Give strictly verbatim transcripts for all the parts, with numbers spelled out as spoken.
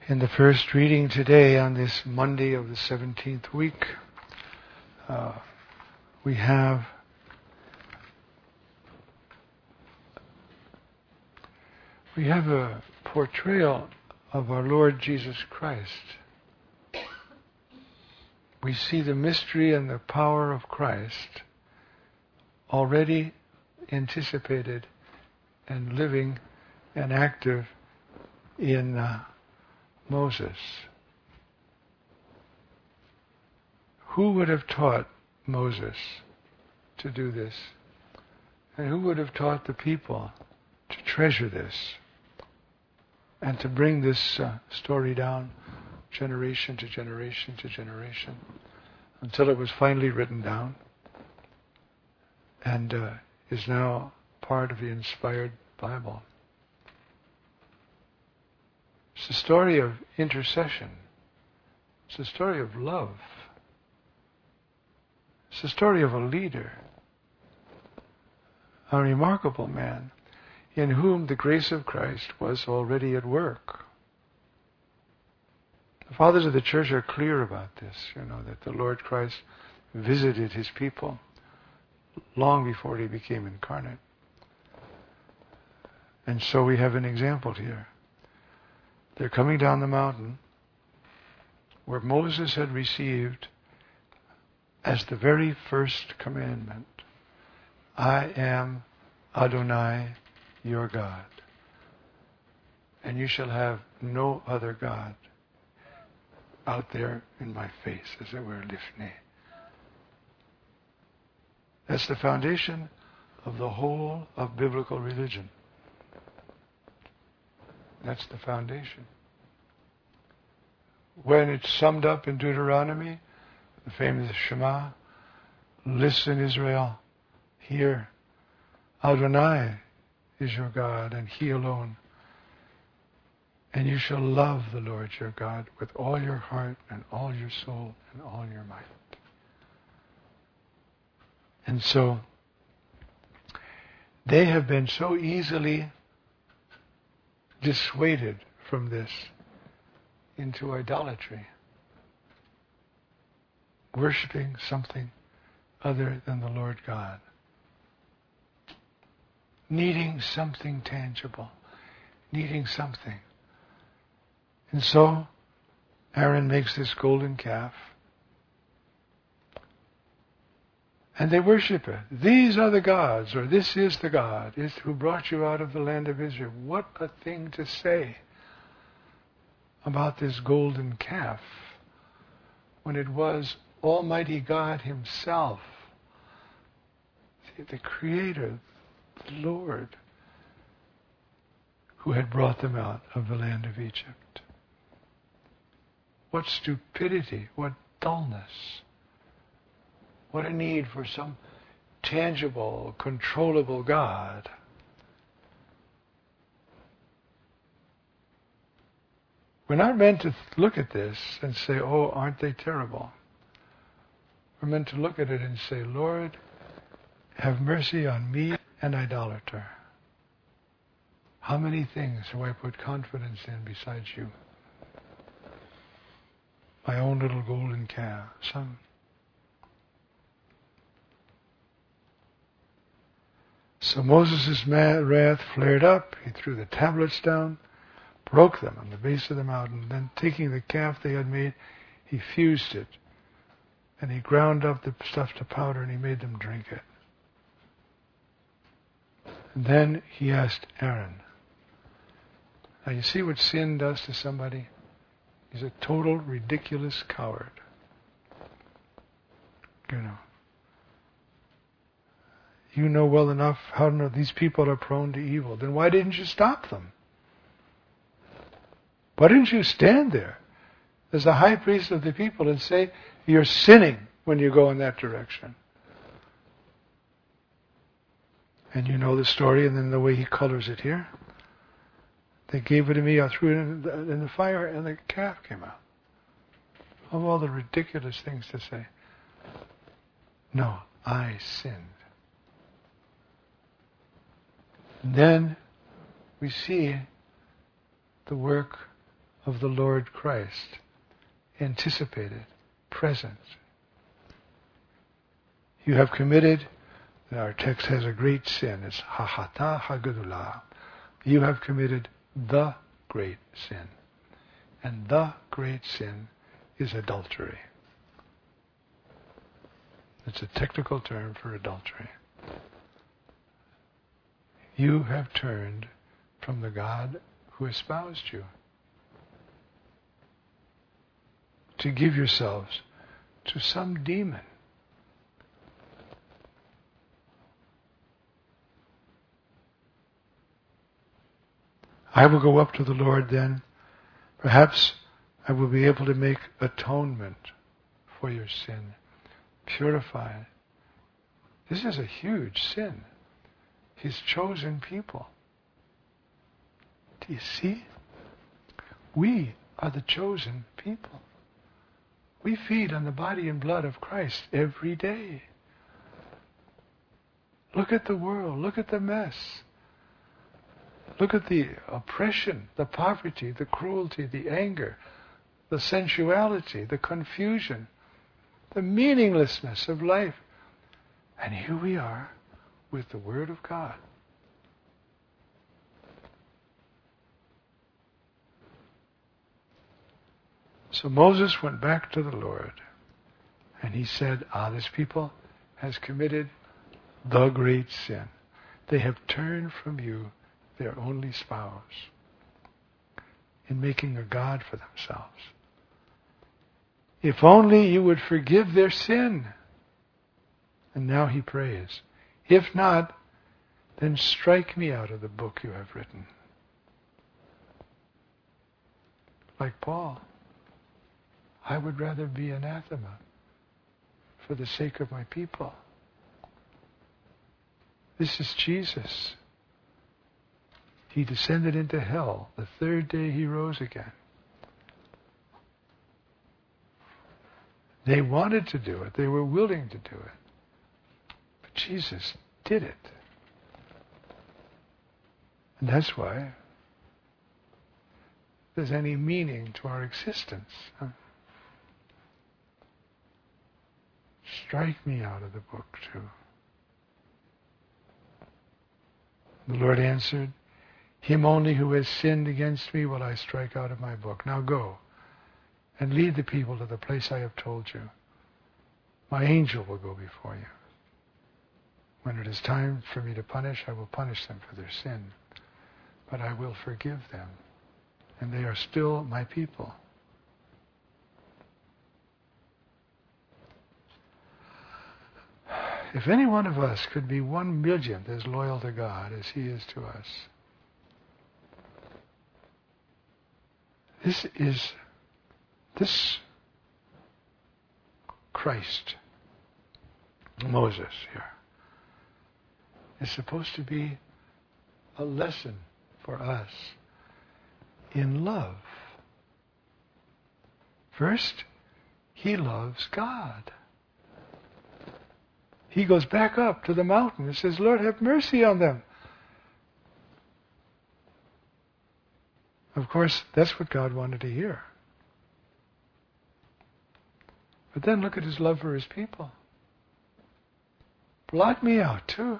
In the first reading today, on this Monday of the seventeenth week, uh, we have we have a portrayal of our Lord Jesus Christ. We see the mystery and the power of Christ already anticipated and living and active in uh, Moses. Who would have taught Moses to do this? And who would have taught the people to treasure this and to bring this uh, story down generation to generation to generation until it was finally written down and uh, is now part of the inspired Bible? It's a story of intercession. It's a story of love. It's a story of a leader, a remarkable man in whom the grace of Christ was already at work. The fathers of the church are clear about this, you know, that the Lord Christ visited his people long before he became incarnate. And so we have an example here. They're coming down the mountain where Moses had received as the very first commandment, I am Adonai, your God, and you shall have no other God out there in my face, as it were, lifnei. That's the foundation of the whole of biblical religion. That's the foundation. When it's summed up in Deuteronomy, the famous Shema, listen Israel, hear, Adonai is your God and he alone. And you shall love the Lord your God with all your heart and all your soul and all your might. And so, they have been so easily dissuaded from this into idolatry, worshipping something other than the Lord God, needing something tangible, needing something. And so Aaron makes this golden calf, and they worship it. These are the gods, or this is the God, is who brought you out of the land of Israel. What a thing to say about this golden calf when it was Almighty God himself, the Creator, the Lord, who had brought them out of the land of Egypt. What stupidity, what dullness. What a need for some tangible, controllable God. We're not meant to look at this and say, oh, aren't they terrible? We're meant to look at it and say, Lord, have mercy on me, an idolater. How many things do I put confidence in besides you? My own little golden calf. Some So Moses' wrath flared up. He threw the tablets down, broke them on the base of the mountain. Then taking the calf they had made, he fused it. And he ground up the stuff to powder and he made them drink it. And then he asked Aaron. Now you see what sin does to somebody? He's a total ridiculous coward. You know. You know well enough how to know these people are prone to evil. Then why didn't you stop them? Why didn't you stand there as the high priest of the people and say, you're sinning when you go in that direction? And you know the story and then the way he colors it here. They gave it to me, I threw it in the, in the fire, and the calf came out. Of all the ridiculous things to say. No, I sinned. And then we see the work of the Lord Christ, anticipated, present. You have committed, our text has a great sin, it's hahata hagadulah. You have committed the great sin. And the great sin is adultery. It's a technical term for adultery. You have turned from the God who espoused you to give yourselves to some demon. I will go up to the Lord then. Perhaps I will be able to make atonement for your sin. Purify it. This is a huge sin. His chosen people. Do you see? We are the chosen people. We feed on the body and blood of Christ every day. Look at the world. Look at the mess. Look at the oppression, the poverty, the cruelty, the anger, the sensuality, the confusion, the meaninglessness of life. And here we are with the Word of God. So Moses went back to the Lord and he said, ah, this people has committed the great sin. They have turned from you, their only spouse, in making a God for themselves. If only you would forgive their sin. And now he prays, if not, then strike me out of the book you have written. Like Paul, I would rather be anathema for the sake of my people. This is Jesus. He descended into hell. The third day he rose again. They wanted to do it. They were willing to do it. But Jesus did it. And that's why there's any meaning to our existence. Huh? Strike me out of the book too. The Lord answered, him only who has sinned against me will I strike out of my book. Now go and lead the people to the place I have told you. My angel will go before you. When it is time for me to punish, I will punish them for their sin. But I will forgive them. And they are still my people. If any one of us could be one millionth as loyal to God as he is to us, this is, this Christ, Moses here, is supposed to be a lesson for us in love. First, he loves God. He goes back up to the mountain and says, Lord, have mercy on them. Of course, that's what God wanted to hear. But then look at his love for his people. Blot me out too.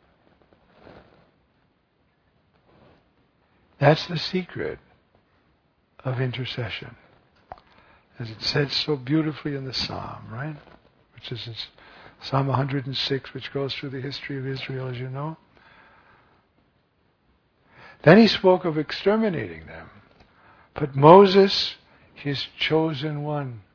That's the secret of intercession. As it said so beautifully in the Psalm, right? Which is Psalm one hundred six, which goes through the history of Israel, as you know. Then he spoke of exterminating them. But Moses, his chosen one,